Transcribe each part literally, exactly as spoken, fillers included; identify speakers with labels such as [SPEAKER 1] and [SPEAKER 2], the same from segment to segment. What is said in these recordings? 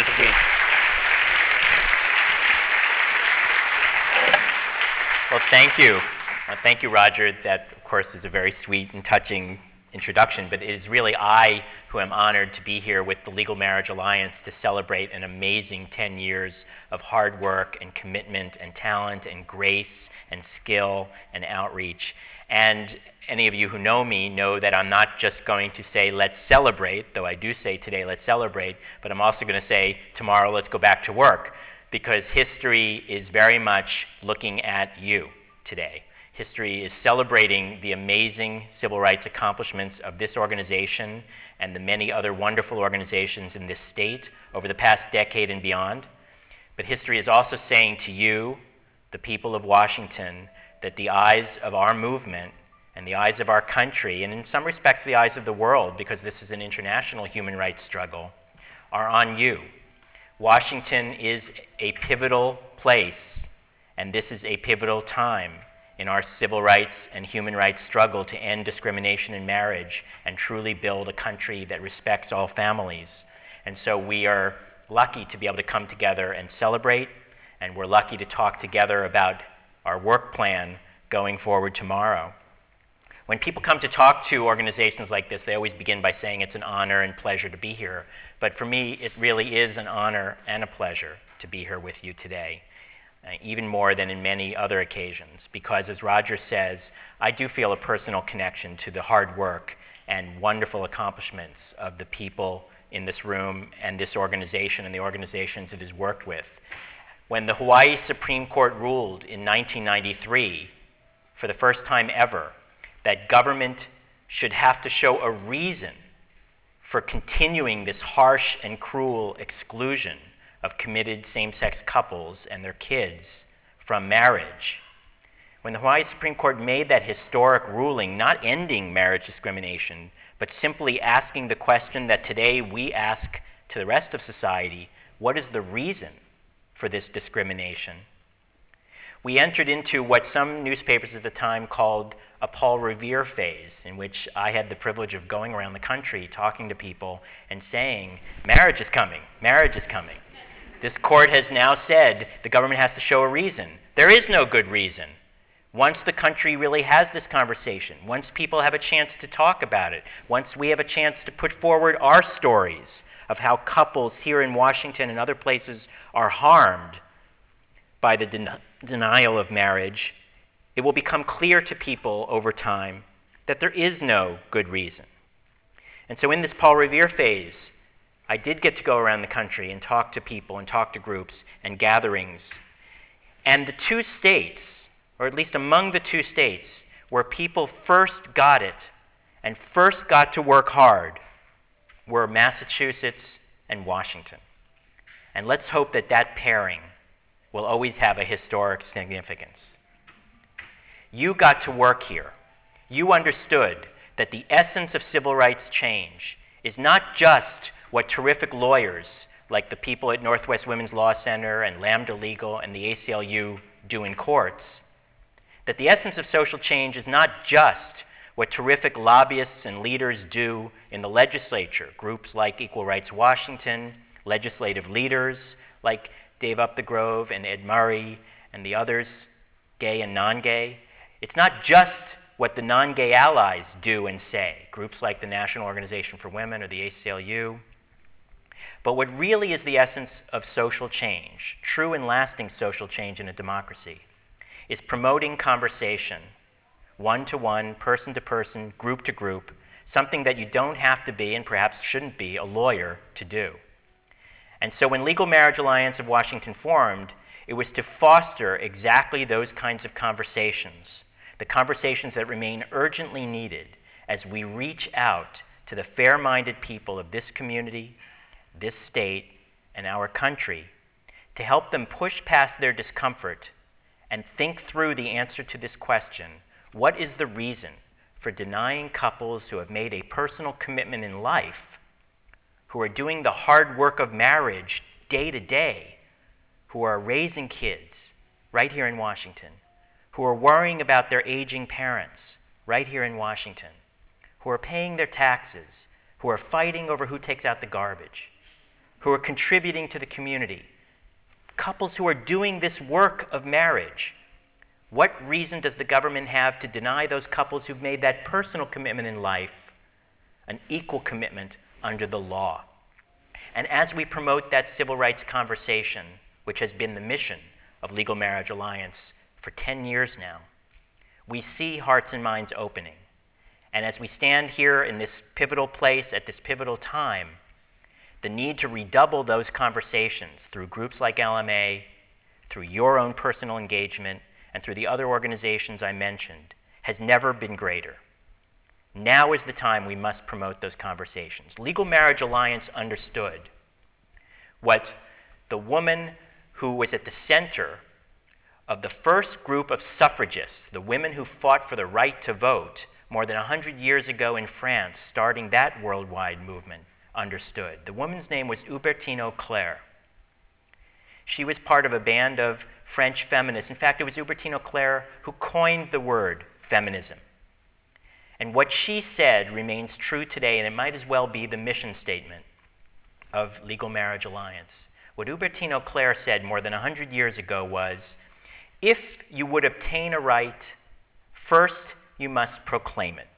[SPEAKER 1] so sweet. Well, thank you. Uh, thank you, Roger. That, of course, is a very sweet and touching introduction, but it is really I who am honored to be here with the Legal Marriage Alliance to celebrate an amazing ten years of hard work and commitment and talent and grace and skill and outreach. And any of you who know me know that I'm not just going to say, let's celebrate, though I do say today, let's celebrate, but I'm also going to say, tomorrow, let's go back to work, because history is very much looking at you today. History is celebrating the amazing civil rights accomplishments of this organization and the many other wonderful organizations in this state over the past decade and beyond. But history is also saying to you, the people of Washington, that the eyes of our movement and the eyes of our country, and in some respects the eyes of the world, because this is an international human rights struggle, are on you. Washington is a pivotal place, and this is a pivotal time in our civil rights and human rights struggle to end discrimination in marriage and truly build a country that respects all families. And so we are lucky to be able to come together and celebrate, and we're lucky to talk together about our work plan going forward tomorrow. When people come to talk to organizations like this, they always begin by saying it's an honor and pleasure to be here. But for me, it really is an honor and a pleasure to be here with you today. Uh, even more than in many other occasions, because as Roger says, I do feel a personal connection to the hard work and wonderful accomplishments of the people in this room and this organization and the organizations it has worked with. When the Hawaii Supreme Court ruled in nineteen ninety-three, for the first time ever, that government should have to show a reason for continuing this harsh and cruel exclusion of committed same-sex couples and their kids from marriage. When the Hawaii Supreme Court made that historic ruling, not ending marriage discrimination, but simply asking the question that today we ask to the rest of society, what is the reason for this discrimination? We entered into what some newspapers at the time called a Paul Revere phase, in which I had the privilege of going around the country talking to people and saying, marriage is coming, marriage is coming. This court has now said the government has to show a reason. There is no good reason. Once the country really has this conversation, once people have a chance to talk about it, once we have a chance to put forward our stories of how couples here in Washington and other places are harmed by the den- denial of marriage, it will become clear to people over time that there is no good reason. And so in this Paul Revere phase, I did get to go around the country and talk to people and talk to groups and gatherings. And the two states, or at least among the two states, where people first got it and first got to work hard were Massachusetts and Washington. And let's hope that that pairing will always have a historic significance. You got to work here. You understood that the essence of civil rights change is not just what terrific lawyers like the people at Northwest Women's Law Center and Lambda Legal and the A C L U do in courts, that the essence of social change is not just what terrific lobbyists and leaders do in the legislature, groups like Equal Rights Washington, legislative leaders like Dave Upthegrove and Ed Murray and the others, gay and non-gay. It's not just what the non-gay allies do and say, groups like the National Organization for Women or the A C L U. But what really is the essence of social change, true and lasting social change in a democracy, is promoting conversation, one-to-one, person-to-person, group-to-group, something that you don't have to be and perhaps shouldn't be a lawyer to do. And so when Legal Marriage Alliance of Washington formed, it was to foster exactly those kinds of conversations, the conversations that remain urgently needed as we reach out to the fair-minded people of this community, this state, and our country to help them push past their discomfort and think through the answer to this question: what is the reason for denying couples who have made a personal commitment in life, who are doing the hard work of marriage day to day, who are raising kids right here in Washington, who are worrying about their aging parents right here in Washington, who are paying their taxes, who are fighting over who takes out the garbage, who are contributing to the community, couples who are doing this work of marriage. What reason does the government have to deny those couples who've made that personal commitment in life an equal commitment under the law? And as we promote that civil rights conversation, which has been the mission of Legal Marriage Alliance for ten years now, we see hearts and minds opening. And as we stand here in this pivotal place at this pivotal time, the need to redouble those conversations through groups like L M A, through your own personal engagement, and through the other organizations I mentioned, has never been greater. Now is the time we must promote those conversations. Legal Marriage Alliance understood what the woman who was at the center of the first group of suffragists, the women who fought for the right to vote more than one hundred years ago in France, starting that worldwide movement, understood. The woman's name was Hubertine Claire. She was part of a band of French feminists. In fact, it was Hubertine Claire who coined the word feminism. And what she said remains true today, and it might as well be the mission statement of Legal Marriage Alliance. What Hubertine Claire said more than one hundred years ago was, if you would obtain a right, first you must proclaim it.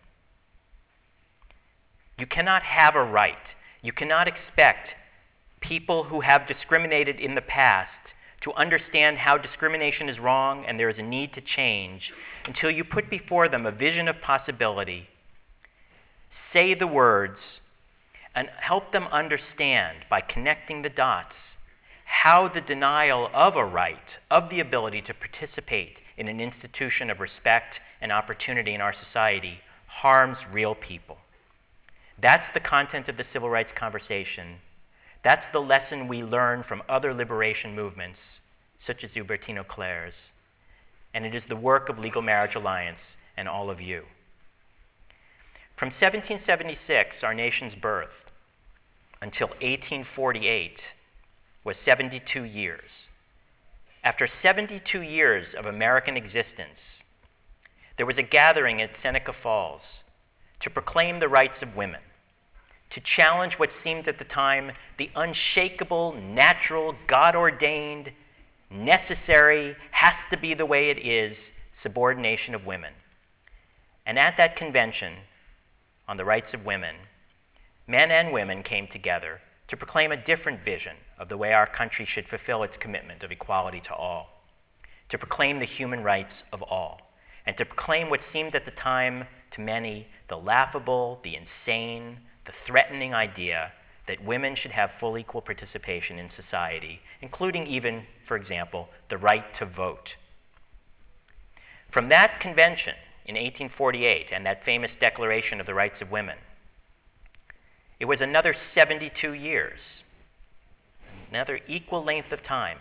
[SPEAKER 1] You cannot have a right. You cannot expect people who have discriminated in the past to understand how discrimination is wrong and there is a need to change until you put before them a vision of possibility, say the words, and help them understand by connecting the dots how the denial of a right, of the ability to participate in an institution of respect and opportunity in our society, harms real people. That's the content of the civil rights conversation. That's the lesson we learn from other liberation movements, such as Hubertine Claire's. And it is the work of Legal Marriage Alliance and all of you. From seventeen seventy-six, our nation's birth, until eighteen forty-eight, was seventy-two years. After seventy-two years of American existence, there was a gathering at Seneca Falls to proclaim the rights of women, to challenge what seemed at the time the unshakable, natural, God-ordained, necessary, has to be the way it is, subordination of women. And at that convention on the rights of women, men and women came together to proclaim a different vision of the way our country should fulfill its commitment of equality to all, to proclaim the human rights of all, and to proclaim what seemed at the time to many the laughable, the insane, the threatening idea that women should have full equal participation in society, including even, for example, the right to vote. From that convention in eighteen forty-eight and that famous Declaration of the Rights of Women, it was another seventy-two years, another equal length of time,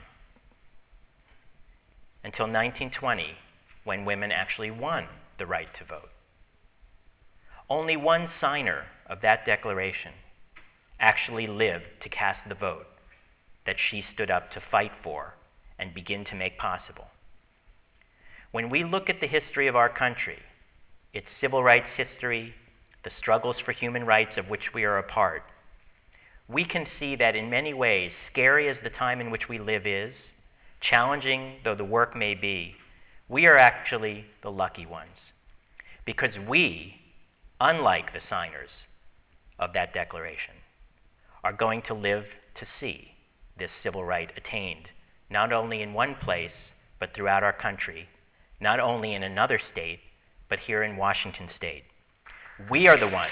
[SPEAKER 1] until nineteen twenty, when women actually won the right to vote. Only one signer of that declaration actually lived to cast the vote that she stood up to fight for and begin to make possible. When we look at the history of our country, its civil rights history, the struggles for human rights of which we are a part, we can see that in many ways, scary as the time in which we live is, challenging though the work may be, we are actually the lucky ones. Because we, unlike the signers of that declaration, are going to live to see this civil right attained, not only in one place, but throughout our country, not only in another state, but here in Washington State. We are the ones.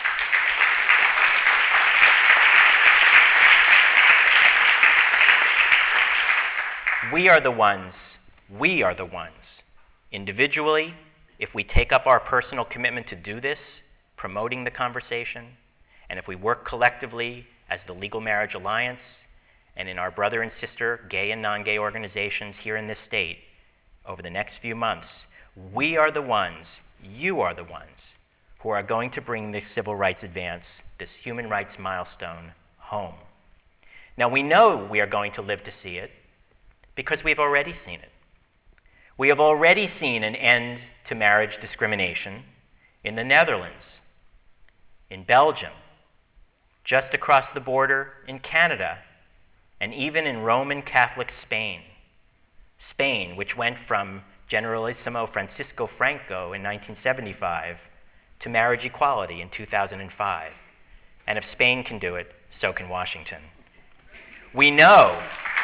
[SPEAKER 1] We are the ones, we are the ones, individually, if we take up our personal commitment to do this, promoting the conversation, and if we work collectively as the Legal Marriage Alliance and in our brother and sister gay and non-gay organizations here in this state over the next few months, we are the ones, you are the ones, who are going to bring this civil rights advance, this human rights milestone, home. Now, we know we are going to live to see it because we've already seen it. We have already seen an end to marriage discrimination in the Netherlands, in Belgium, just across the border in Canada, and even in Roman Catholic Spain. Spain, which went from Generalissimo Francisco Franco in nineteen seventy-five to marriage equality in two thousand five. And if Spain can do it, so can Washington. We know,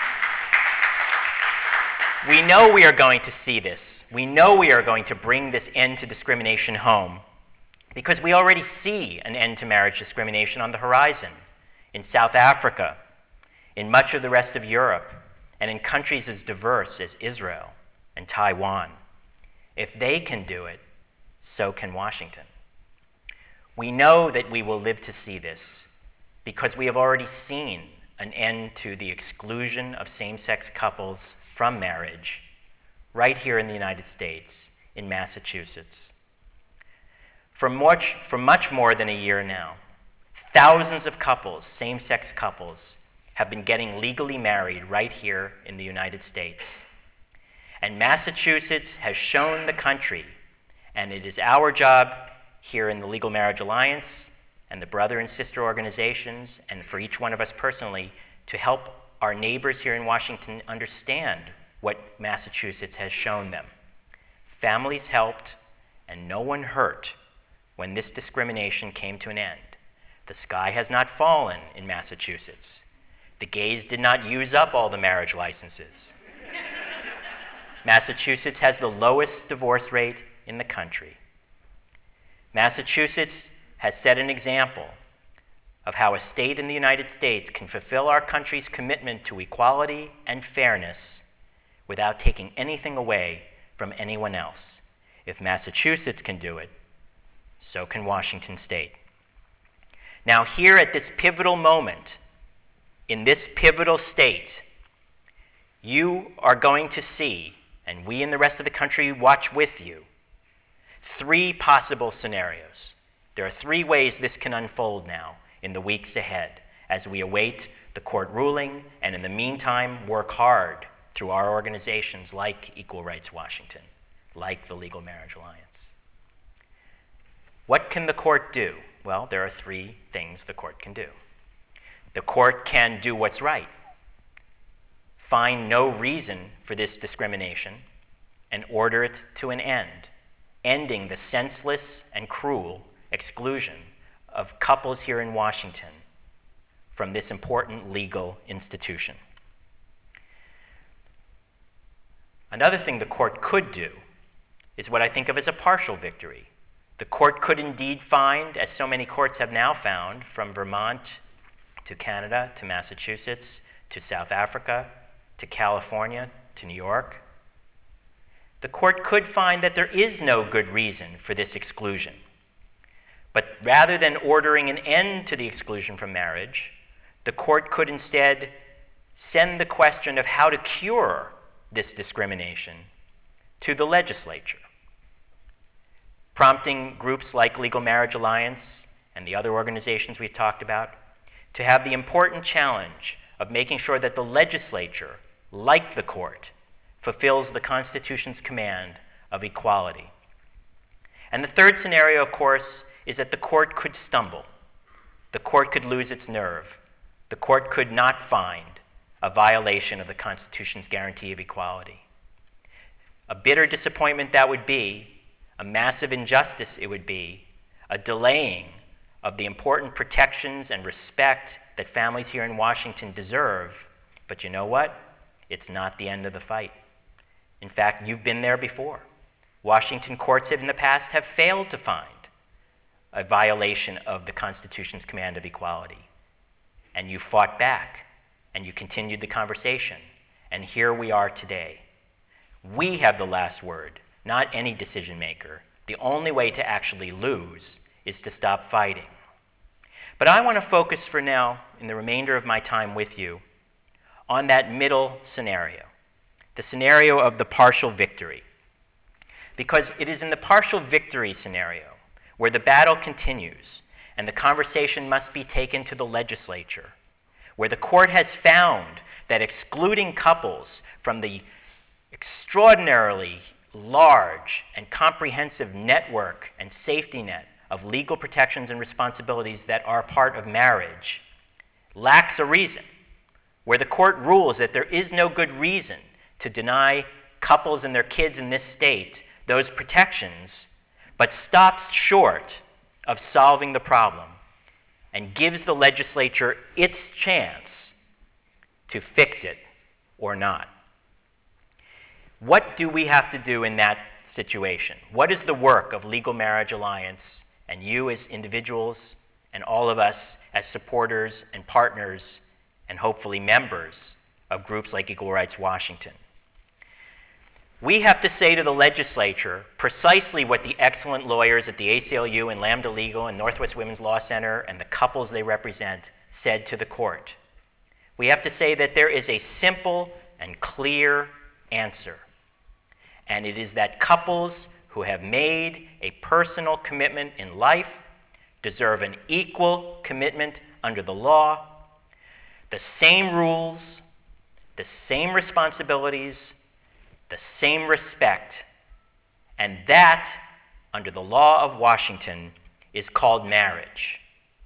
[SPEAKER 1] we know we are going to see this. We know we are going to bring this end to discrimination home because we already see an end to marriage discrimination on the horizon in South Africa, in much of the rest of Europe, and in countries as diverse as Israel and Taiwan. If they can do it, so can Washington. We know that we will live to see this because we have already seen an end to the exclusion of same-sex couples from marriage right here in the United States, in Massachusetts. For much, for much more than a year now, thousands of couples, same-sex couples, have been getting legally married right here in the United States. And Massachusetts has shown the country, and it is our job here in the Legal Marriage Alliance and the brother and sister organizations, and for each one of us personally, to help our neighbors here in Washington understand what Massachusetts has shown them. Families helped, and no one hurt when this discrimination came to an end. The sky has not fallen in Massachusetts. The gays did not use up all the marriage licenses. Massachusetts has the lowest divorce rate in the country. Massachusetts has set an example of how a state in the United States can fulfill our country's commitment to equality and fairness without taking anything away from anyone else. If Massachusetts can do it, so can Washington State. Now, here at this pivotal moment, in this pivotal state, you are going to see, and we and the rest of the country watch with you, three possible scenarios. There are three ways this can unfold now in the weeks ahead as we await the court ruling and in the meantime work hard through our organizations like Equal Rights Washington, like the Legal Marriage Alliance. What can the court do? Well, there are three things the court can do. The court can do what's right, find no reason for this discrimination, and order it to an end, ending the senseless and cruel exclusion of couples here in Washington from this important legal institution. Another thing the court could do is what I think of as a partial victory. The court could indeed find, as so many courts have now found, from Vermont to Canada to Massachusetts to South Africa to California to New York, the court could find that there is no good reason for this exclusion. But rather than ordering an end to the exclusion from marriage, the court could instead send the question of how to cure this discrimination to the legislature, prompting groups like Legal Marriage Alliance and the other organizations we've talked about to have the important challenge of making sure that the legislature, like the court, fulfills the Constitution's command of equality. And the third scenario, of course, is that the court could stumble. The court could lose its nerve. The court could not find a violation of the Constitution's guarantee of equality. A bitter disappointment that would be, a massive injustice it would be, a delaying of the important protections and respect that families here in Washington deserve. But you know what? It's not the end of the fight. In fact, you've been there before. Washington courts in the past have failed to find a violation of the Constitution's command of equality. And you fought back, and you continued the conversation. And here we are today. We have the last word, not any decision maker. The only way to actually lose is to stop fighting. But I want to focus for now, in the remainder of my time with you, on that middle scenario, the scenario of the partial victory. Because it is in the partial victory scenario where the battle continues and the conversation must be taken to the legislature, where the court has found that excluding couples from the extraordinarily large and comprehensive network and safety net of legal protections and responsibilities that are part of marriage lacks a reason, where the court rules that there is no good reason to deny couples and their kids in this state those protections, but stops short of solving the problem and gives the legislature its chance to fix it or not. What do we have to do in that situation? What is the work of Legal Marriage Alliance and you as individuals and all of us as supporters and partners and hopefully members of groups like Equal Rights Washington? We have to say to the legislature precisely what the excellent lawyers at the A C L U and Lambda Legal and Northwest Women's Law Center and the couples they represent said to the court. We have to say that there is a simple and clear answer, and it is that couples who have made a personal commitment in life deserve an equal commitment under the law, the same rules, the same responsibilities, the same respect, and that, under the law of Washington, is called marriage.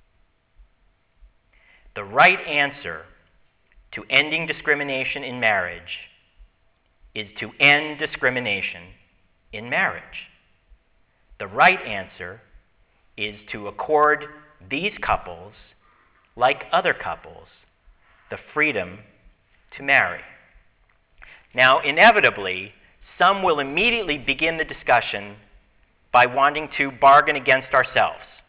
[SPEAKER 1] The right answer to ending discrimination in marriage is to end discrimination in marriage. The right answer is to accord these couples, like other couples, the freedom to marry. Now, inevitably, some will immediately begin the discussion by wanting to bargain against ourselves,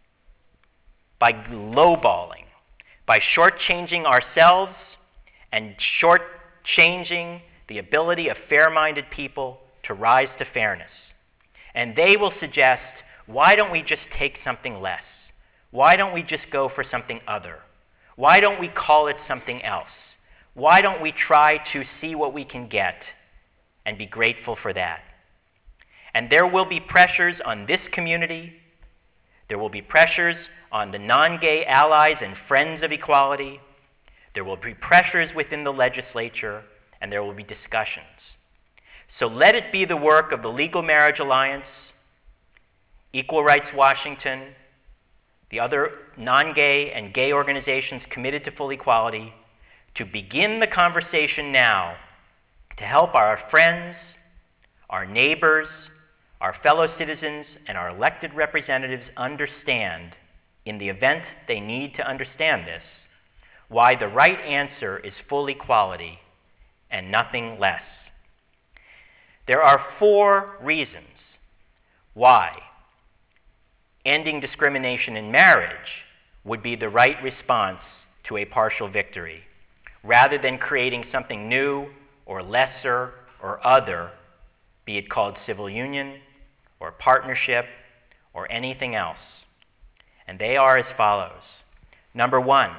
[SPEAKER 1] by lowballing, by shortchanging ourselves and shortchanging the ability of fair-minded people to rise to fairness. And they will suggest, why don't we just take something less? Why don't we just go for something other? Why don't we call it something else? Why don't we try to see what we can get and be grateful for that? And there will be pressures on this community. There will be pressures on the non-gay allies and friends of equality. There will be pressures within the legislature, and there will be discussions. So let it be the work of the Legal Marriage Alliance, Equal Rights Washington, the other non-gay and gay organizations committed to full equality, to begin the conversation now to help our friends, our neighbors, our fellow citizens, and our elected representatives understand, in the event they need to understand this, why the right answer is full equality and nothing less. There are four reasons why ending discrimination in marriage would be the right response to a partial victory, rather than creating something new or lesser or other, be it called civil union or partnership or anything else. And they are as follows. Number one,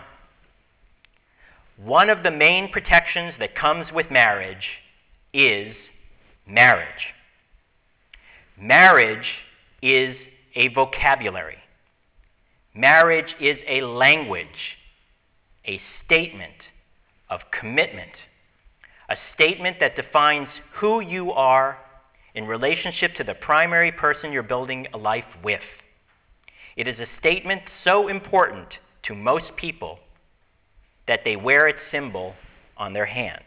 [SPEAKER 1] one of the main protections that comes with marriage is marriage. Marriage is a vocabulary. Marriage is a language, a statement of commitment, a statement that defines who you are in relationship to the primary person you're building a life with. It is a statement so important to most people that they wear its symbol on their hand.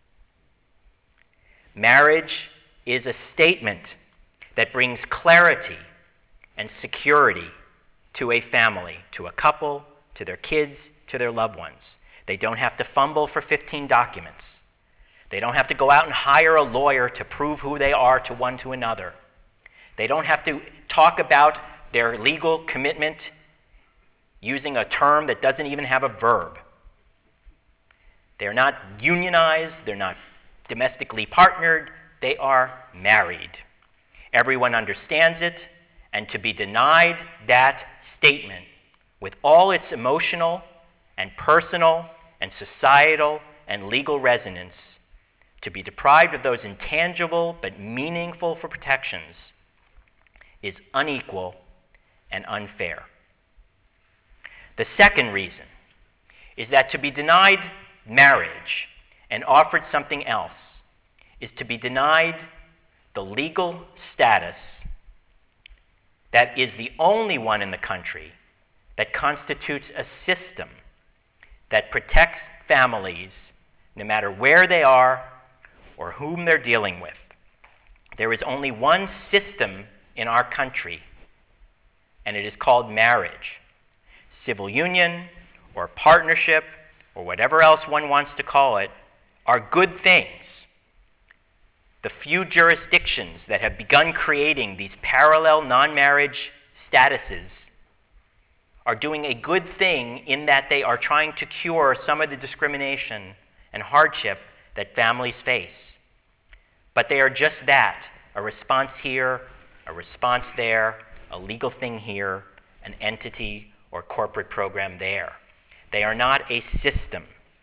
[SPEAKER 1] Marriage is a statement that brings clarity and security to a family, to a couple, to their kids, to their loved ones. They don't have to fumble for fifteen documents. They don't have to go out and hire a lawyer to prove who they are to one to another. They don't have to talk about their legal commitment using a term that doesn't even have a verb. They're not unionized, they're not domestically partnered, they are married. Everyone understands it, and to be denied that statement with all its emotional and personal and societal and legal resonance, to be deprived of those intangible but meaningful for protections, is unequal and unfair. The second reason is that to be denied marriage and offered something else is to be denied the legal status that is the only one in the country that constitutes a system that protects families no matter where they are or whom they're dealing with. There is only one system in our country, and it is called marriage. Civil union or partnership or whatever else one wants to call it are good things. The few jurisdictions that have begun creating these parallel non-marriage statuses are doing a good thing in that they are trying to cure some of the discrimination and hardship that families face. But they are just that, a response here, a response there, a legal thing here, an entity or corporate program there. They are not a system.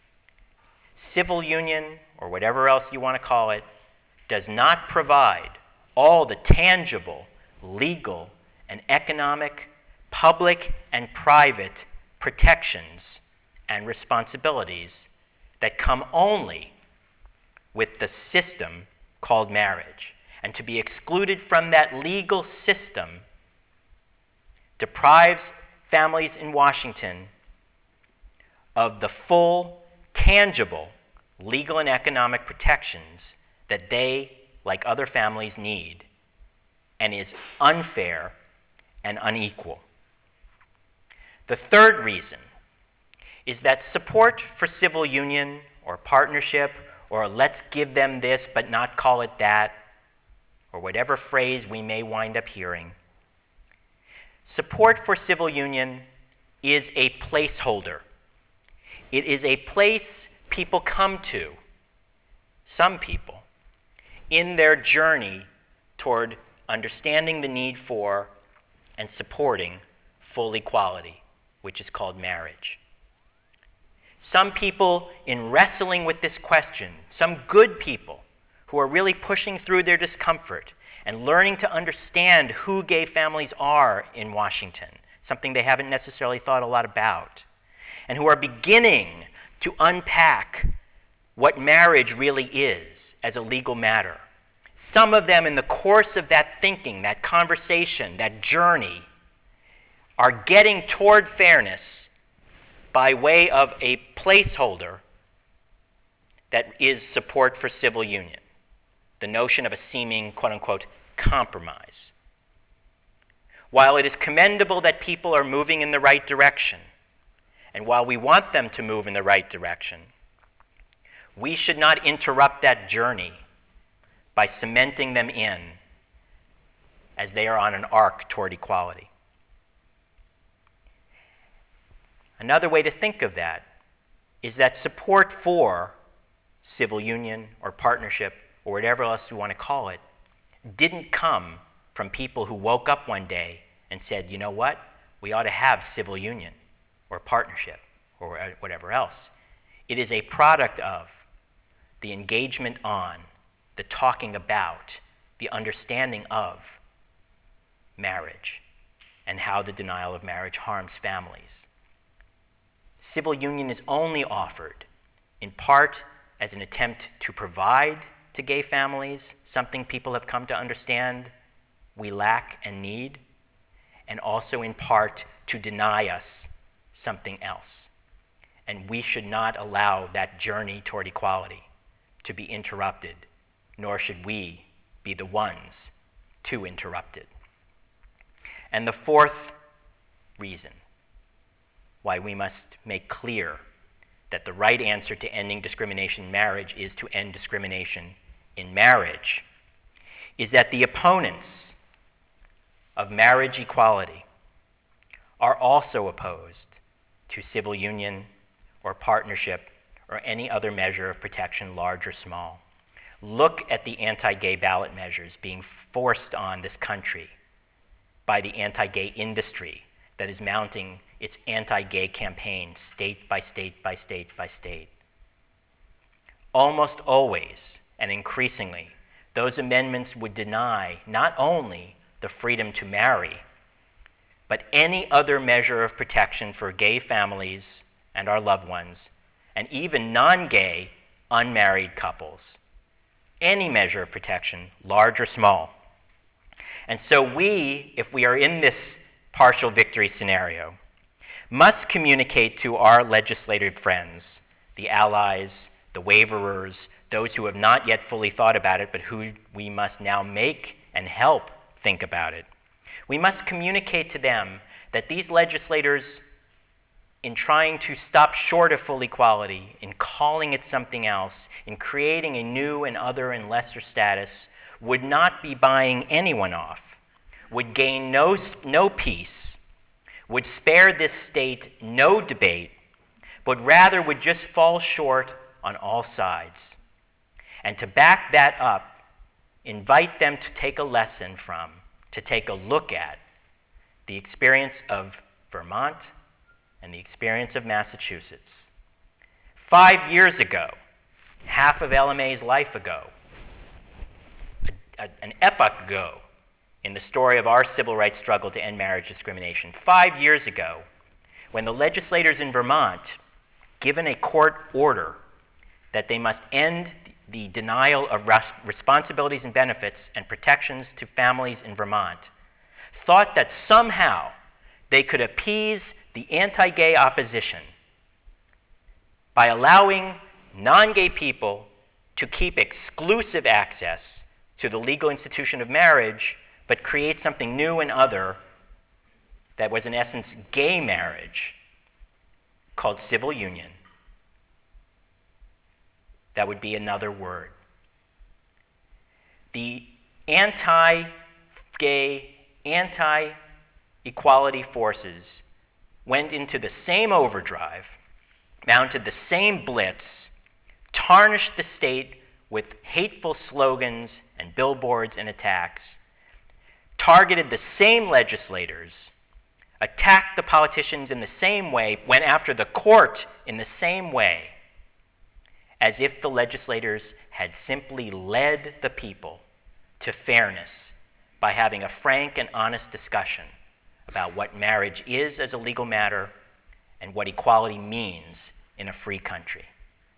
[SPEAKER 1] Civil union, or whatever else you want to call it, does not provide all the tangible, legal, and economic, public and private protections and responsibilities that come only with the system called marriage. And to be excluded from that legal system deprives families in Washington of the full, tangible, legal and economic protections that they, like other families, need, and is unfair and unequal. The third reason is that support for civil union or partnership, or let's give them this but not call it that, or whatever phrase we may wind up hearing, support for civil union is a placeholder. It is a place people come to, some people, in their journey toward understanding the need for and supporting full equality, which is called marriage. Some people, in wrestling with this question, some good people who are really pushing through their discomfort and learning to understand who gay families are in Washington, something they haven't necessarily thought a lot about, and who are beginning to unpack what marriage really is as a legal matter. Some of them, in the course of that thinking, that conversation, that journey, are getting toward fairness by way of a placeholder that is support for civil union, the notion of a seeming, quote-unquote, compromise. While it is commendable that people are moving in the right direction, and while we want them to move in the right direction, we should not interrupt that journey by cementing them in as they are on an arc toward equality. Another way to think of that is that support for civil union or partnership or whatever else you want to call it didn't come from people who woke up one day and said, you know what, we ought to have civil union or partnership or whatever else. It is a product of the engagement on, the talking about, the understanding of marriage and how the denial of marriage harms families. Civil union is only offered in part as an attempt to provide to gay families something people have come to understand we lack and need, and also in part to deny us something else. And we should not allow that journey toward equality to be interrupted, nor should we be the ones to interrupt it. And the fourth reason why we must make clear that the right answer to ending discrimination in marriage is to end discrimination in marriage is that the opponents of marriage equality are also opposed to civil union or partnership or any other measure of protection, large or small. Look at the anti-gay ballot measures being forced on this country by the anti-gay industry that is mounting its anti-gay campaign state by state by state by state. Almost always and increasingly, those amendments would deny not only the freedom to marry, but any other measure of protection for gay families and our loved ones, and even non-gay unmarried couples. Any measure of protection, large or small. And so we, if we are in this partial victory scenario, must communicate to our legislative friends, the allies, the waverers, those who have not yet fully thought about it, but who we must now make and help think about it. We must communicate to them that these legislators, in trying to stop short of full equality, in calling it something else, in creating a new and other and lesser status, would not be buying anyone off, would gain no, no peace, would spare this state no debate, but rather would just fall short on all sides. And to back that up, invite them to take a lesson from, to take a look at, the experience of Vermont and the experience of Massachusetts. Five years ago, half of Ella May's life ago, a, a, an epoch ago in the story of our civil rights struggle to end marriage discrimination, five years ago, when the legislators in Vermont, given a court order that they must end the denial of res- responsibilities and benefits and protections to families in Vermont, thought that somehow they could appease the anti-gay opposition by allowing non-gay people to keep exclusive access to the legal institution of marriage, but create something new and other that was in essence gay marriage called civil union. That would be another word. The anti-gay, anti-equality forces went into the same overdrive, mounted the same blitz, tarnished the state with hateful slogans and billboards and attacks, targeted the same legislators, attacked the politicians in the same way, went after the court in the same way, as if the legislators had simply led the people to fairness by having a frank and honest discussion about what marriage is as a legal matter and what equality means in a free country.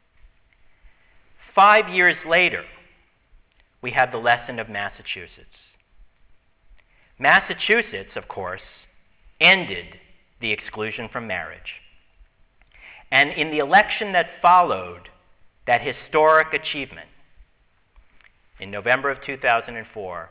[SPEAKER 1] Five years later, we have the lesson of Massachusetts. Massachusetts, of course, ended the exclusion from marriage. And in the election that followed that historic achievement, in November of two thousand four,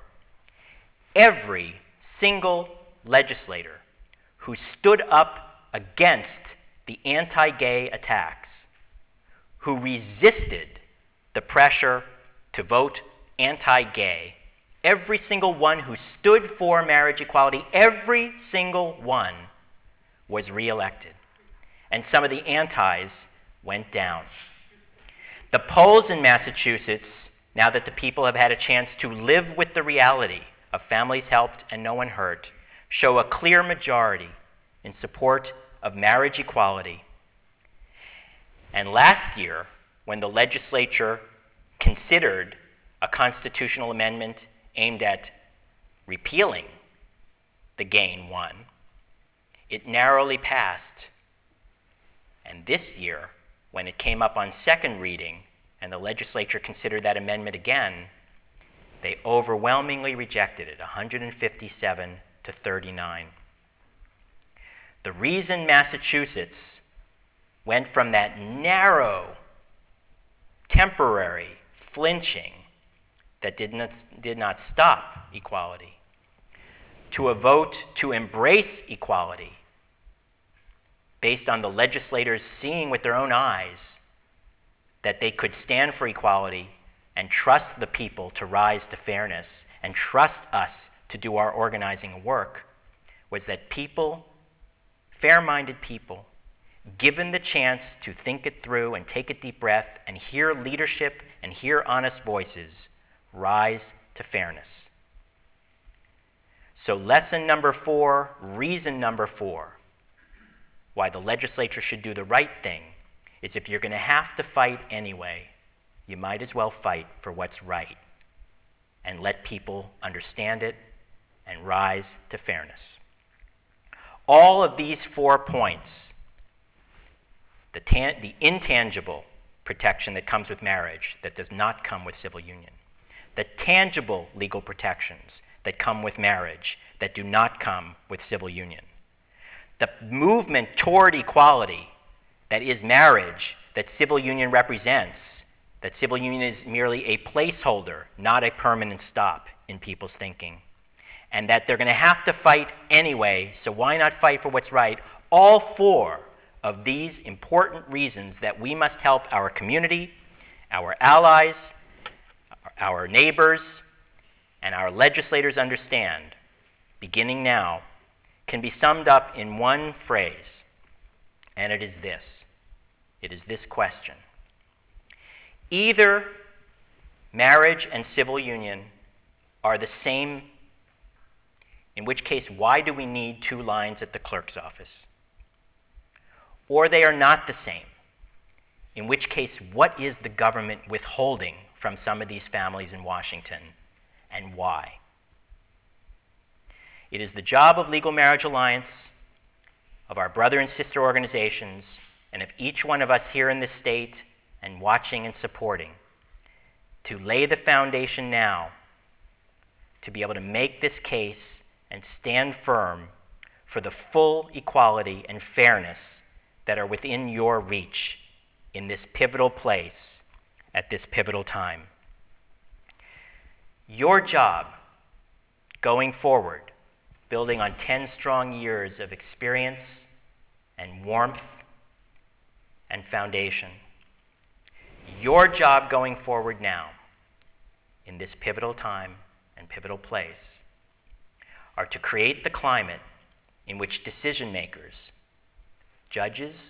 [SPEAKER 1] every single legislator who stood up against the anti-gay attacks, who resisted the pressure to vote anti-gay, every single one who stood for marriage equality, every single one was reelected. And some of the antis went down. The polls in Massachusetts, now that the people have had a chance to live with the reality of families helped and no one hurt, show a clear majority in support of marriage equality. And last year, when the legislature considered a constitutional amendment aimed at repealing the Gain one, it narrowly passed. And this year, when it came up on second reading and the legislature considered that amendment again, they overwhelmingly rejected it, one hundred fifty-seven to thirty-nine. The reason Massachusetts went from that narrow, temporary flinching that did not, did not stop equality to a vote to embrace equality based on the legislators seeing with their own eyes that they could stand for equality and trust the people to rise to fairness and trust us to do our organizing work, was that people, fair-minded people, given the chance to think it through and take a deep breath and hear leadership and hear honest voices, rise to fairness. So lesson number four, reason number four, why the legislature should do the right thing is if you're going to have to fight anyway, you might as well fight for what's right and let people understand it and rise to fairness. All of these four points, the, tan- the intangible protection that comes with marriage that does not come with civil union, the tangible legal protections that come with marriage, that do not come with civil union. The movement toward equality that is marriage, that civil union represents, that civil union is merely a placeholder, not a permanent stop in people's thinking, and that they're going to have to fight anyway, so why not fight for what's right? All four of these important reasons that we must help our community, our allies, our neighbors, and our legislators understand, beginning now, can be summed up in one phrase, and it is this. It is this question. Either marriage and civil union are the same, in which case, why do we need two lines at the clerk's office? Or they are not the same, in which case, what is the government withholding from some of these families in Washington, and why? It is the job of Legal Marriage Alliance, of our brother and sister organizations, and of each one of us here in this state and watching and supporting, to lay the foundation now to be able to make this case and stand firm for the full equality and fairness that are within your reach in this pivotal place at this pivotal time. Your job going forward, building on ten strong years of experience and warmth and foundation, your job going forward now in this pivotal time and pivotal place are to create the climate in which decision makers, judges,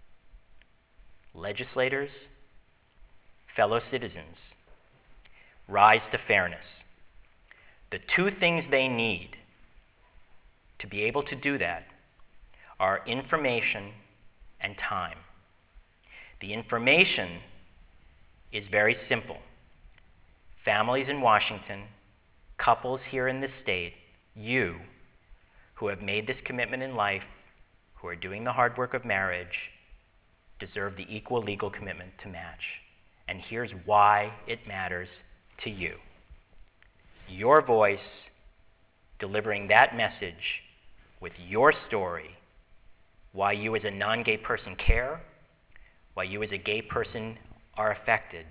[SPEAKER 1] legislators, fellow citizens rise to fairness. The two things they need to be able to do that are information and time. The information is very simple. Families in Washington, couples here in this state, you who have made this commitment in life, who are doing the hard work of marriage, deserve the equal legal commitment to match. And here's why it matters to you. Your voice, delivering that message with your story, why you as a non-gay person care, why you as a gay person are affected,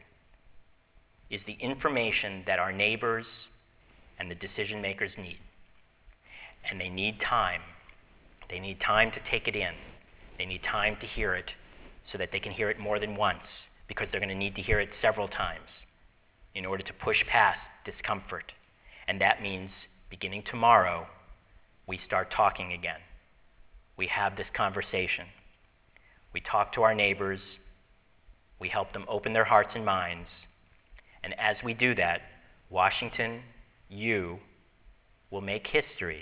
[SPEAKER 1] is the information that our neighbors and the decision makers need. And they need time. They need time to take it in. They need time to hear it so that they can hear it more than once, because they're going to need to hear it several times in order to push past discomfort. And that means beginning tomorrow, we start talking again. We have this conversation. We talk to our neighbors. We help them open their hearts and minds. And as we do that, Washington, you will make history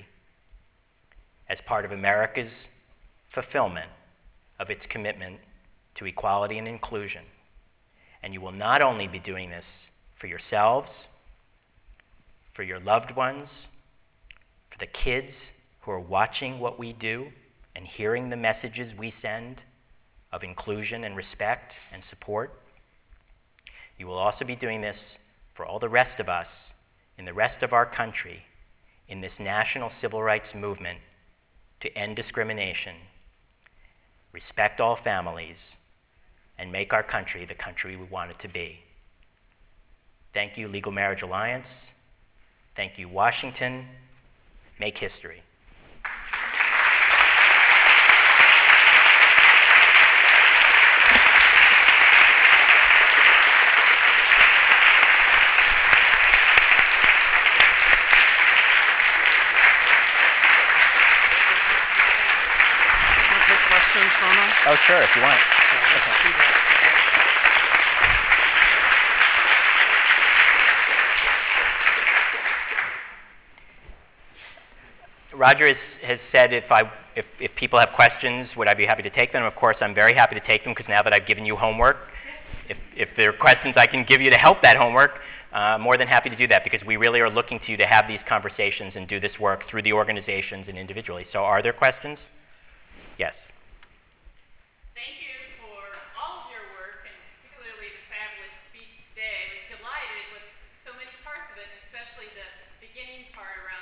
[SPEAKER 1] as part of America's fulfillment of its commitment to equality and inclusion. And you will not only be doing this for yourselves, for your loved ones, for the kids who are watching what we do and hearing the messages we send of inclusion and respect and support. You will also be doing this for all the rest of us in the rest of our country in this national civil rights movement to end discrimination, respect all families, and make our country the country we want it to be. Thank you, Legal Marriage Alliance. Thank you, Washington. Make history. Oh, sure, if you want. Roger has, has said if, I, if, if people have questions, would I be happy to take them? Of course, I'm very happy to take them, because now that I've given you homework, if, if there are questions I can give you to help that homework, uh, more than happy to do that, because we really are looking to you to have these conversations and do this work through the organizations and individually. So are there questions? Yes.
[SPEAKER 2] Thank you for all of your work, and particularly the fabulous speech today. I was delighted with so many parts of it, and especially the beginning part around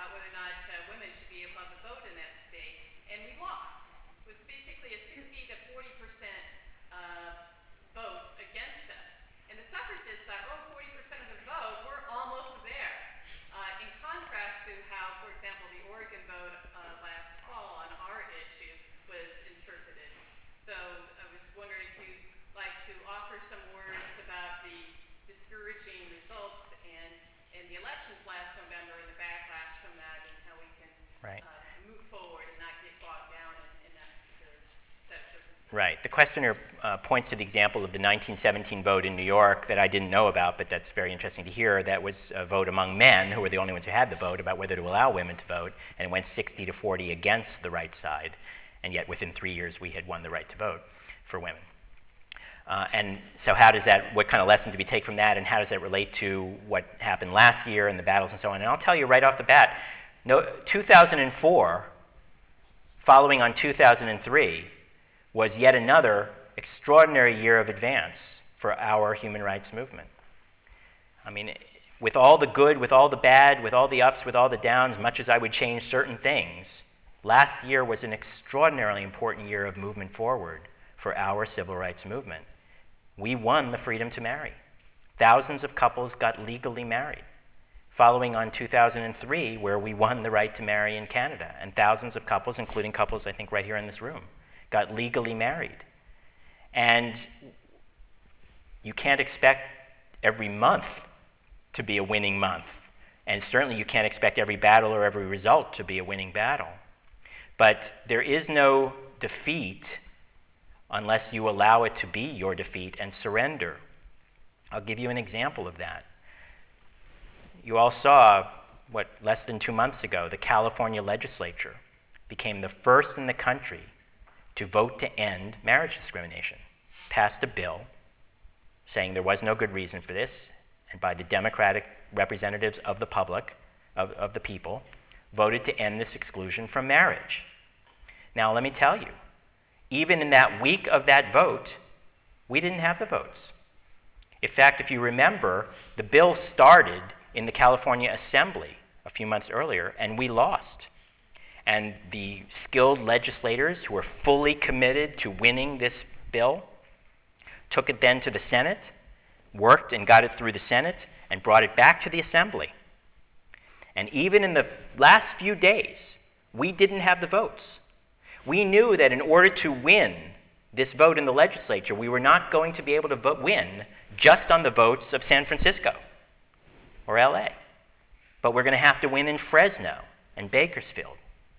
[SPEAKER 2] about whether or not uh, women should be able to have a vote in that state, and we lost. It was basically a sixty to forty percent uh, vote against us. And the suffragists thought, oh, forty percent of the vote, we're almost there. Uh, in contrast to how, for example, the Oregon vote uh, last fall on our issue was interpreted. So I was wondering if you'd like to offer some words about the discouraging results and, and the elections last November and the backlash from that, and how we can
[SPEAKER 1] Right.
[SPEAKER 2] uh, move forward and not get bogged down in, in that particular set of circumstances.
[SPEAKER 1] Right. The questioner uh, points to the example of the nineteen seventeen vote in New York that I didn't know about, but that's very interesting to hear. That was a vote among men, who were the only ones who had the vote, about whether to allow women to vote, and it went sixty to forty against the right side, and yet within three years we had won the right to vote for women. Uh, and so how does that, what kind of lesson do we take from that, and how does that relate to what happened last year and the battles and so on? And I'll tell you right off the bat, no, two thousand four, following on two thousand three, was yet another extraordinary year of advance for our human rights movement. I mean, with all the good, with all the bad, with all the ups, with all the downs, much as I would change certain things, last year was an extraordinarily important year of movement forward for our civil rights movement. We won the freedom to marry. Thousands of couples got legally married, following on two thousand three, where we won the right to marry in Canada, and thousands of couples, including couples I think right here in this room, got legally married. And you can't expect every month to be a winning month. And certainly you can't expect every battle or every result to be a winning battle. But there is no defeat unless you allow it to be your defeat and surrender. I'll give you an example of that. You all saw, what, less than two months ago, the California legislature became the first in the country to vote to end marriage discrimination, passed a bill saying there was no good reason for this, and by the Democratic representatives of the public, of, of the people, voted to end this exclusion from marriage. Now, let me tell you, even in that week of that vote, we didn't have the votes. In fact, if you remember, the bill started in the California Assembly a few months earlier, and we lost. And the skilled legislators who were fully committed to winning this bill took it then to the Senate, worked and got it through the Senate, and brought it back to the Assembly. And even in the last few days, we didn't have the votes. We knew that in order to win this vote in the legislature, we were not going to be able to vote, win just on the votes of San Francisco or L A, but we're going to have to win in Fresno and Bakersfield.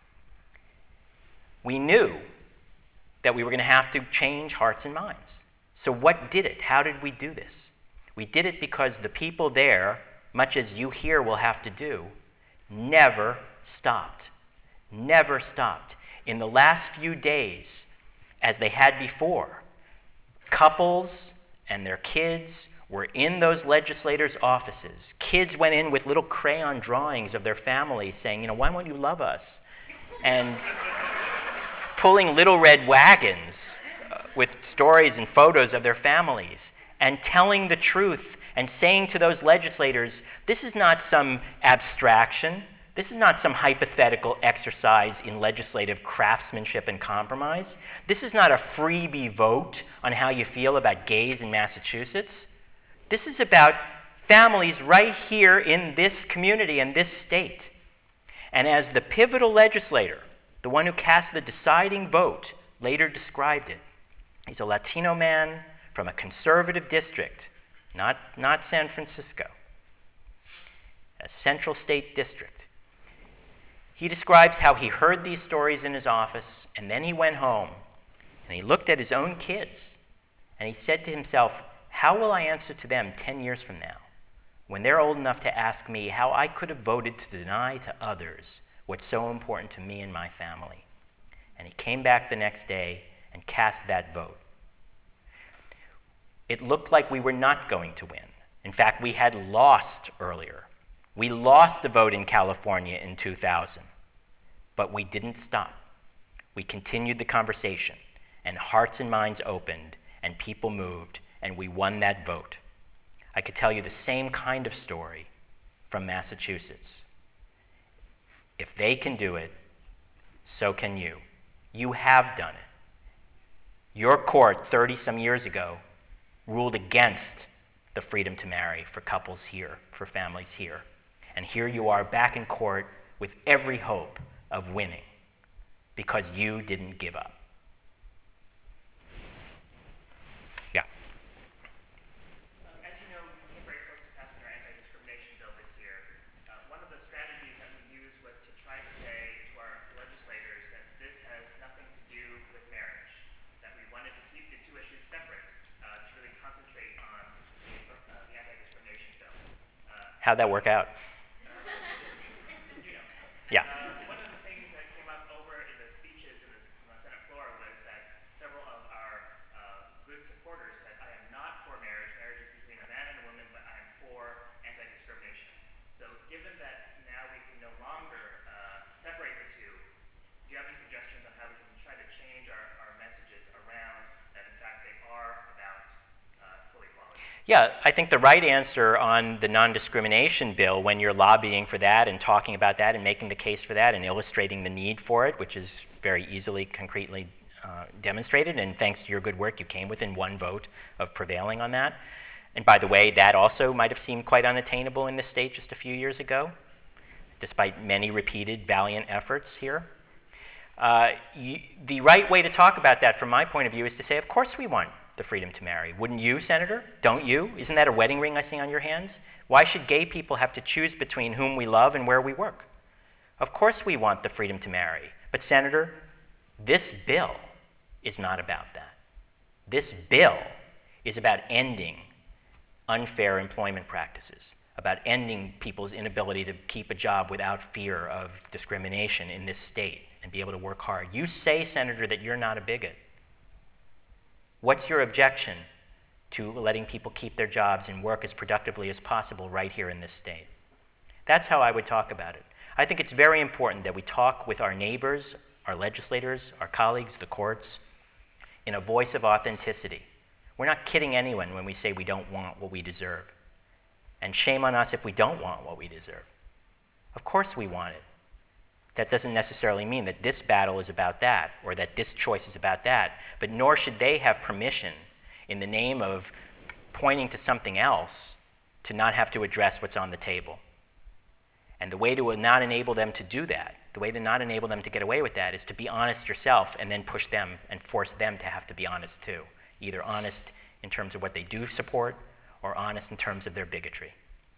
[SPEAKER 1] We knew that we were going to have to change hearts and minds. So what did it? How did we do this? We did it because the people there, much as you here will have to do, never stopped. Never stopped. In the last few days, as they had before, couples and their kids were in those legislators' offices. Kids went in with little crayon drawings of their families saying, you know, why won't you love us? And pulling little red wagons uh, with stories and photos of their families, and telling the truth and saying to those legislators, this is not some abstraction, this is not some hypothetical exercise in legislative craftsmanship and compromise. This is not a freebie vote on how you feel about gays in Massachusetts. This is about families right here in this community and this state. And as the pivotal legislator, the one who cast the deciding vote, later described it, he's a Latino man from a conservative district, not, not San Francisco, a central state district. He describes how he heard these stories in his office, and then he went home, and he looked at his own kids, and he said to himself, how will I answer to them ten years from now, when they're old enough to ask me how I could have voted to deny to others what's so important to me and my family? And he came back the next day and cast that vote. It looked like we were not going to win. In fact, we had lost earlier. We lost the vote in California in two thousand, but we didn't stop. We continued the conversation, and hearts and minds opened, and people moved, and we won that vote. I could tell you the same kind of story from Massachusetts. If they can do it, so can you. You have done it. Your court, thirty-some years ago, ruled against the freedom to marry for couples here, for families here. And here you are back in court with every hope of winning because you didn't give up. Yeah.
[SPEAKER 3] Um, as you know, we came very close to passing our anti-discrimination bill this year. Uh, one of the strategies that we used was to try to say to our legislators that this has nothing to do with marriage, that we wanted to keep the two issues separate uh, to really concentrate on the, uh, the anti-discrimination bill. Uh,
[SPEAKER 1] How'd that work out?
[SPEAKER 3] you know.
[SPEAKER 1] Yeah.
[SPEAKER 3] Uh, one of the things that came up over in the speeches in the, on the Senate floor was that several of our uh, good supporters said, I am not for marriage. Marriage is between a man and a woman, but I am for anti-discrimination. So given that now we can no longer uh, separate the two, do you have any suggestions on how we can try to change our, our messages around that in fact they are about uh, full equality?
[SPEAKER 1] Yeah, I think the right answer on the non-discrimination bill, when you're lobbying for that and talking about that and making the case for that and illustrating the need for it, which is very easily, concretely uh, demonstrated, and thanks to your good work, you came within one vote of prevailing on that. And by the way, that also might have seemed quite unattainable in this state just a few years ago, despite many repeated valiant efforts here. Uh, you, the right way to talk about that, from my point of view, is to say, of course we want the freedom to marry. Wouldn't you, Senator? Don't you? Isn't that a wedding ring I see on your hands? Why should gay people have to choose between whom we love and where we work? Of course we want the freedom to marry. But, Senator, this bill is not about that. This bill is about ending unfair employment practices, about ending people's inability to keep a job without fear of discrimination in this state and be able to work hard. You say, Senator, that you're not a bigot. What's your objection to letting people keep their jobs and work as productively as possible right here in this state? That's how I would talk about it. I think it's very important that we talk with our neighbors, our legislators, our colleagues, the courts, in a voice of authenticity. We're not kidding anyone when we say we don't want what we deserve. And shame on us if we don't want what we deserve. Of course we want it. That doesn't necessarily mean that this battle is about that or that this choice is about that, but nor should they have permission in the name of pointing to something else to not have to address what's on the table. And the way to not enable them to do that, the way to not enable them to get away with that, is to be honest yourself and then push them and force them to have to be honest too. Either honest in terms of what they do support or honest in terms of their bigotry.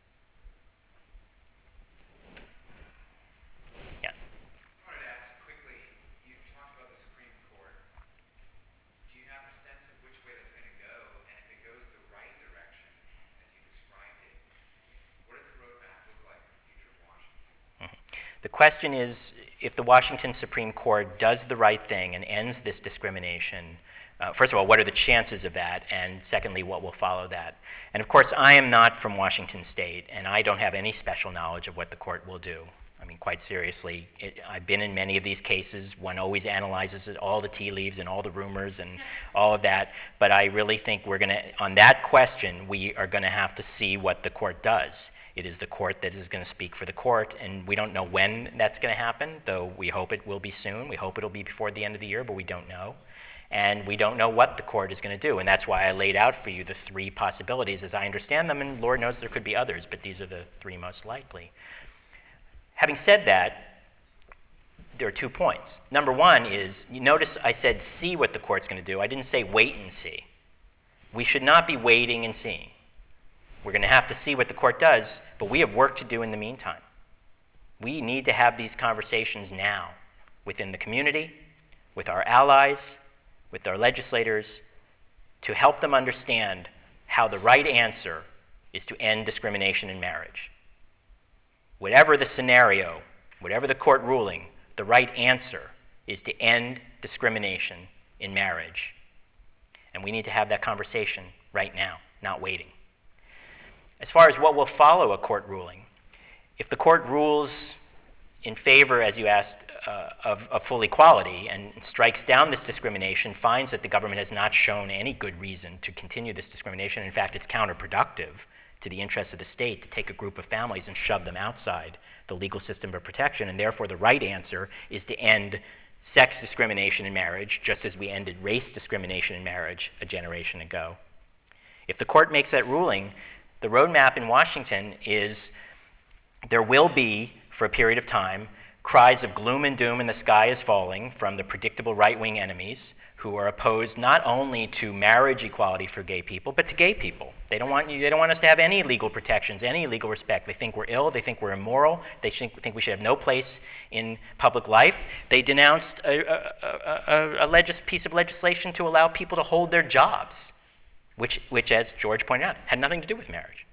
[SPEAKER 1] The question is, if the Washington Supreme Court does the right thing and ends this discrimination, uh, first of all, what are the chances of that? And secondly, what will follow that? And of course, I am not from Washington State, and I don't have any special knowledge of what the court will do. I mean, quite seriously, it, I've been in many of these cases. One always analyzes it, all the tea leaves and all the rumors and all of that. But I really think we're going to, on that question, we are going to have to see what the court does. It is the court that is going to speak for the court, and we don't know when that's going to happen, though we hope it will be soon. We hope it'll be before the end of the year, but we don't know. And we don't know what the court is going to do, and that's why I laid out for you the three possibilities as I understand them, and Lord knows there could be others, but these are the three most likely. Having said that, there are two points. Number one is, you notice I said see what the court's going to do. I didn't say wait and see. We should not be waiting and seeing. We're going to have to see what the court does, but we have work to do in the meantime. We need to have these conversations now within the community, with our allies, with our legislators, to help them understand how the right answer is to end discrimination in marriage. Whatever the scenario, whatever the court ruling, the right answer is to end discrimination in marriage. And we need to have that conversation right now, not waiting. As far as what will follow a court ruling, if the court rules in favor, as you asked, uh, of, of full equality and strikes down this discrimination, finds that the government has not shown any good reason to continue this discrimination, in fact, it's counterproductive to the interests of the state to take a group of families and shove them outside the legal system of protection, and therefore the right answer is to end sex discrimination in marriage, just as we ended race discrimination in marriage a generation ago. If the court makes that ruling, the roadmap in Washington is there will be, for a period of time, cries of gloom and doom and the sky is falling from the predictable right-wing enemies who are opposed not only to marriage equality for gay people, but to gay people. They don't want, they don't want us to have any legal protections, any legal respect. They think we're ill, they think we're immoral, they think, think we should have no place in public life. They denounced a, a, a, a legis, piece of legislation to allow people to hold their jobs, which, which, as George pointed out, had nothing to do with marriage.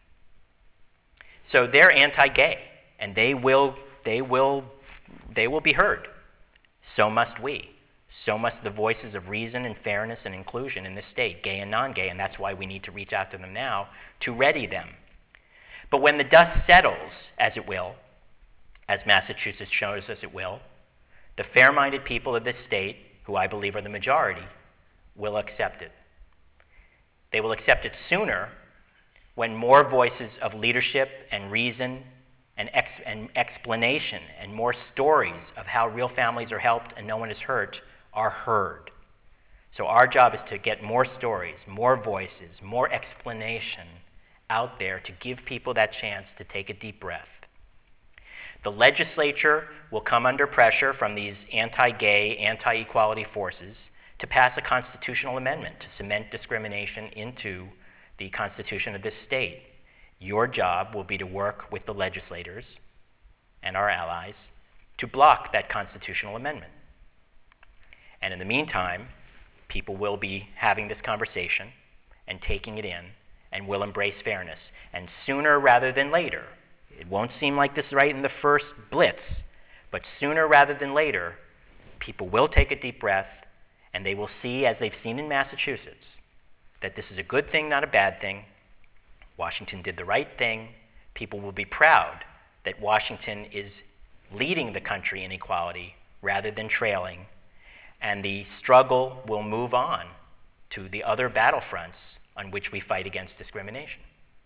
[SPEAKER 1] So they're anti-gay, and they will, they will, they will be heard. So must we. So must the voices of reason and fairness and inclusion in this state, gay and non-gay, and that's why we need to reach out to them now to ready them. But when the dust settles, as it will, as Massachusetts shows us it will, the fair-minded people of this state, who I believe are the majority, will accept it. They will accept it sooner when more voices of leadership and reason and, ex and explanation and more stories of how real families are helped and no one is hurt are heard. So our job is to get more stories, more voices, more explanation out there to give people that chance to take a deep breath. The legislature will come under pressure from these anti-gay, anti-equality forces to pass a constitutional amendment to cement discrimination into the Constitution of this state. Your job will be to work with the legislators and our allies to block that constitutional amendment. And in the meantime, people will be having this conversation and taking it in and will embrace fairness. And sooner rather than later, it won't seem like this right in the first blitz, but sooner rather than later, people will take a deep breath and they will see, as they've seen in Massachusetts, that this is a good thing, not a bad thing. Washington did the right thing. People will be proud that Washington is leading the country in equality rather than trailing. And the struggle will move on to the other battlefronts on which we fight against discrimination.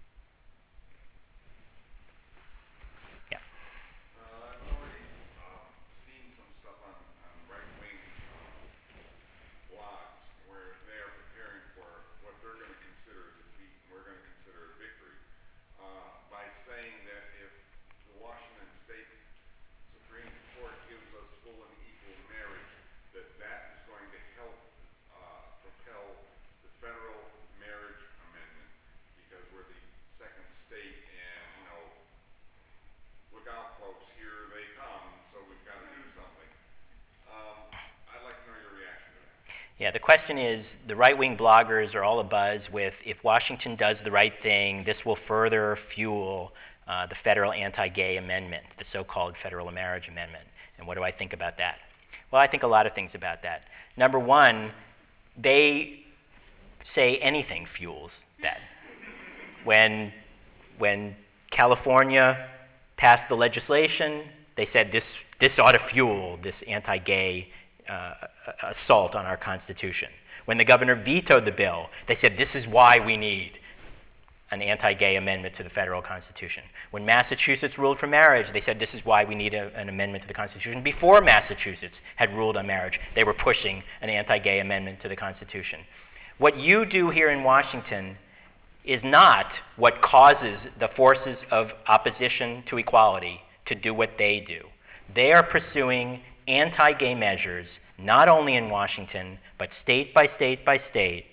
[SPEAKER 1] Yeah.
[SPEAKER 4] Uh, I've already uh, seen some stuff on, on right-wing uh, blogs where they are preparing for what they're going to consider a defeat and we're going to consider a victory uh, by saying that if the Washington State Supreme Court gives us full and equal marriage, that that is going to help uh, propel the federal marriage amendment because we're the second state and, you know, look out folks, here they come, so we've got to do something. Um, I'd like to know your reaction to that.
[SPEAKER 1] Yeah, the question is, the right-wing bloggers are all abuzz with, if Washington does the right thing, this will further fuel uh, the federal anti-gay amendment, the so-called federal marriage amendment. And what do I think about that? Well, I think a lot of things about that. Number one, they say anything fuels that. When, when California passed the legislation, they said this, this ought to fuel this anti-gay uh, assault on our Constitution. When the governor vetoed the bill, they said this is why we need an anti-gay amendment to the federal Constitution. When Massachusetts ruled for marriage, they said this is why we need a, an amendment to the Constitution. Before Massachusetts had ruled on marriage, they were pushing an anti-gay amendment to the Constitution. What you do here in Washington is not what causes the forces of opposition to equality to do what they do. They are pursuing anti-gay measures, not only in Washington, but state by state by state,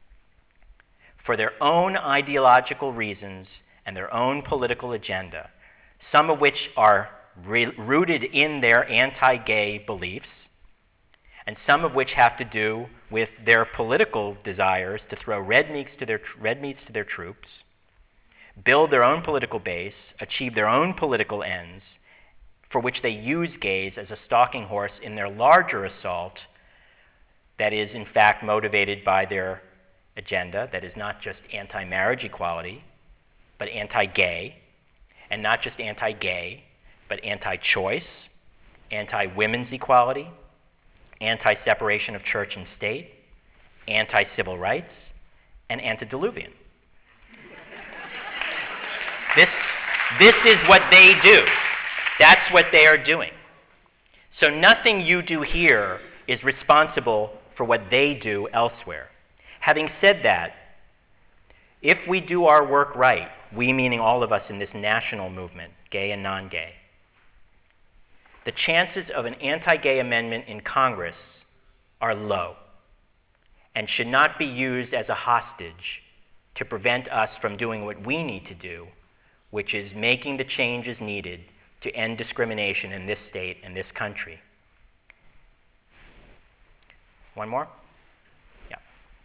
[SPEAKER 1] for their own ideological reasons and their own political agenda, some of which are rooted in their anti-gay beliefs, and some of which have to do with their political desires to throw red meats to their, red meats to their troops, build their own political base, achieve their own political ends, for which they use gays as a stalking horse in their larger assault that is in fact motivated by their agenda that is not just anti-marriage equality, but anti-gay, and not just anti-gay, but anti-choice, anti-women's equality, anti-separation of church and state, anti-civil rights, and antediluvian. This, this is what they do. That's what they are doing. So nothing you do here is responsible for what they do elsewhere. Having said that, if we do our work right, we meaning all of us in this national movement, gay and non-gay, the chances of an anti-gay amendment in Congress are low and should not be used as a hostage to prevent us from doing what we need to do, which is making the changes needed to end discrimination in this state and this country. One more? Yeah.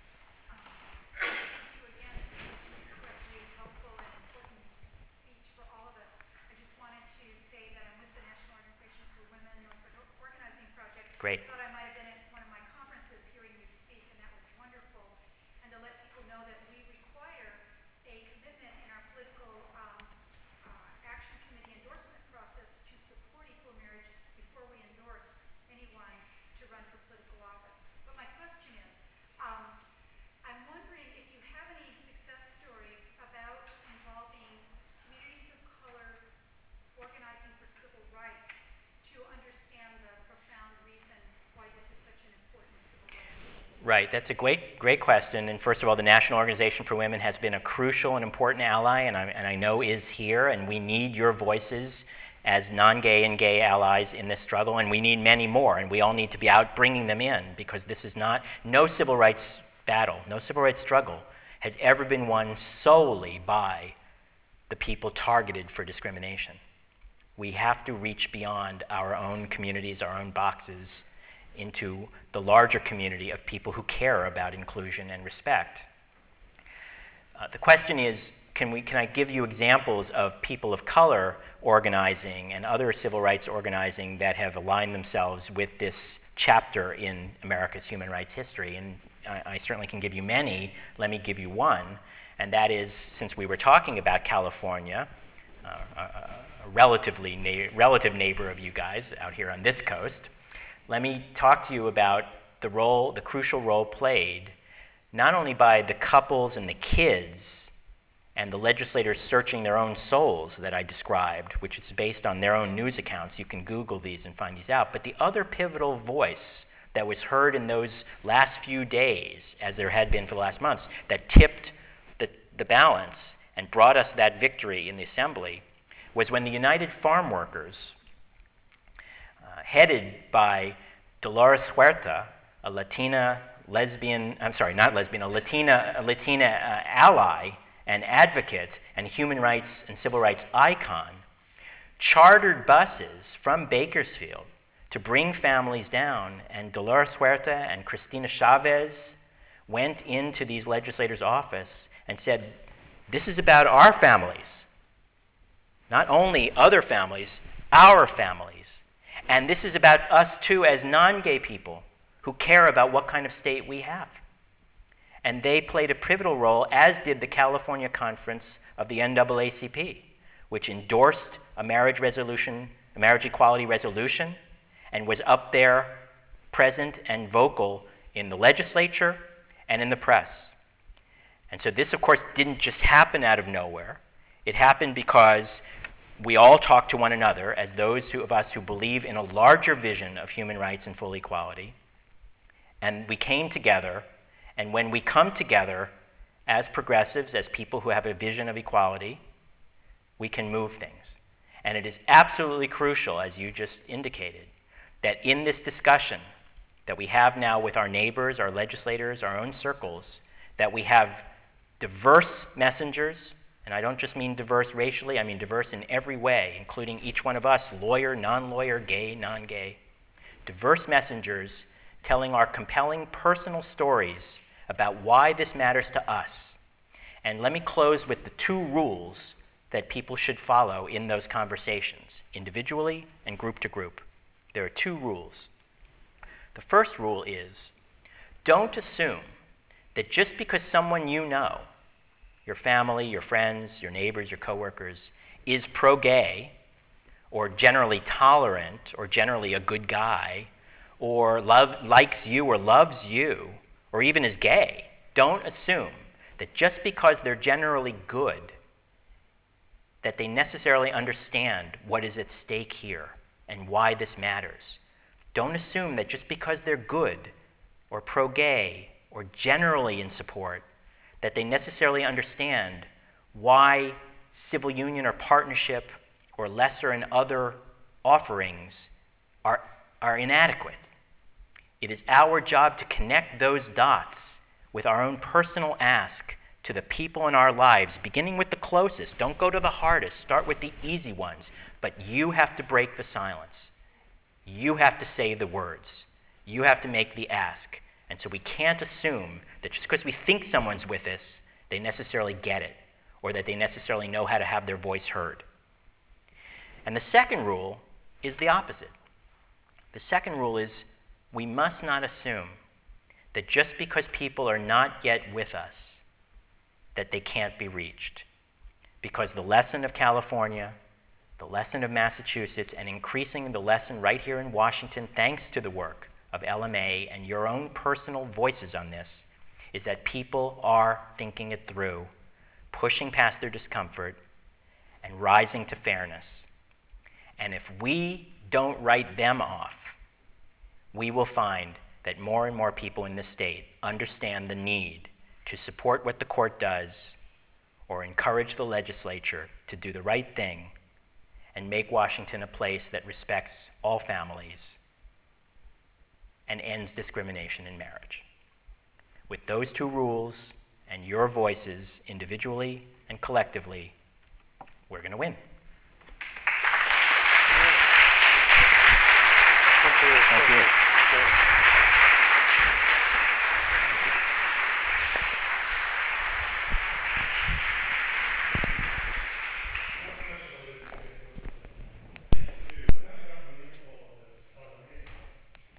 [SPEAKER 5] Thank you again. Incredibly helpful and important speech for all of us. I just wanted to say that I'm with the National Organization for Women Northwood Organizing Project.
[SPEAKER 1] Great.
[SPEAKER 5] I thought I might have been at one of my conferences hearing you speak, and that was wonderful. And to let people know that we require a commitment in our political um, uh, action committee endorsement process to support equal marriage before we endorse anyone to run for political office. But my question is, um, I'm wondering if you have any success stories about involving communities of color organizing for civil rights to understand the profound reason why this is such an important civil rights issue.
[SPEAKER 1] Right, that's a great, great question. And first of all, the National Organization for Women has been a crucial and important ally, and I, and I know is here, and we need your voices as non-gay and gay allies in this struggle, and we need many more, and we all need to be out bringing them in, because this is not, no civil rights battle, no civil rights struggle has ever been won solely by the people targeted for discrimination. We have to reach beyond our own communities, our own boxes, into the larger community of people who care about inclusion and respect. Uh, the question is, can, we, can I give you examples of people of color organizing and other civil rights organizing that have aligned themselves with this chapter in America's human rights history? And I, I certainly can give you many. Let me give you one, and that is, since we were talking about California, uh, a, a relatively na relative neighbor of you guys out here on this coast, let me talk to you about the role, the crucial role played, not only by the couples and the kids and the legislators searching their own souls that I described, which is based on their own news accounts. You can Google these and find these out. But the other pivotal voice that was heard in those last few days, as there had been for the last months, that tipped the, the balance and brought us that victory in the Assembly, was when the United Farm Workers, uh, headed by Dolores Huerta, a Latina lesbian, I'm sorry, not lesbian, a Latina, a Latina uh, ally and advocate and human rights and civil rights icon, chartered buses from Bakersfield to bring families down, and Dolores Huerta and Cristina Chavez went into these legislators' office and said, this is about our families, not only other families, our families. And this is about us too as non-gay people who care about what kind of state we have. And they played a pivotal role, as did the California Conference of the N double A C P, which endorsed a marriage resolution, a marriage equality resolution, and was up there present and vocal in the legislature and in the press. And so this, of course, didn't just happen out of nowhere. It happened because we all talked to one another as those who, of us who believe in a larger vision of human rights and full equality. And we came together, and when we come together as progressives, as people who have a vision of equality, we can move things. And it is absolutely crucial, as you just indicated, that in this discussion that we have now with our neighbors, our legislators, our own circles, that we have diverse messengers, and I don't just mean diverse racially, I mean diverse in every way, including each one of us, lawyer, non-lawyer, gay, non-gay, diverse messengers telling our compelling personal stories about why this matters to us. And let me close with the two rules that people should follow in those conversations, individually and group to group. There are two rules. The first rule is, don't assume that just because someone you know, your family, your friends, your neighbors, your coworkers, is pro-gay, or generally tolerant, or generally a good guy, or love, likes you or loves you, or even is gay, don't assume that just because they're generally good, that they necessarily understand what is at stake here and why this matters. Don't assume that just because they're good or pro-gay or generally in support, that they necessarily understand why civil union or partnership or lesser and other offerings are, are inadequate. It is our job to connect those dots with our own personal ask to the people in our lives, beginning with the closest. Don't go to the hardest. Start with the easy ones. But you have to break the silence. You have to say the words. You have to make the ask. And so we can't assume that just because we think someone's with us, they necessarily get it, or that they necessarily know how to have their voice heard. And the second rule is the opposite. The second rule is we must not assume that just because people are not yet with us, that they can't be reached. Because the lesson of California, the lesson of Massachusetts, and increasing the lesson right here in Washington, thanks to the work of L M A and your own personal voices on this, is that people are thinking it through, pushing past their discomfort, and rising to fairness. And if we don't write them off, we will find that more and more people in this state understand the need to support what the court does or encourage the legislature to do the right thing and make Washington a place that respects all families and ends discrimination in marriage. With those two rules and your voices, individually and collectively, we're going to win.
[SPEAKER 6] Thank you.
[SPEAKER 1] Thank you.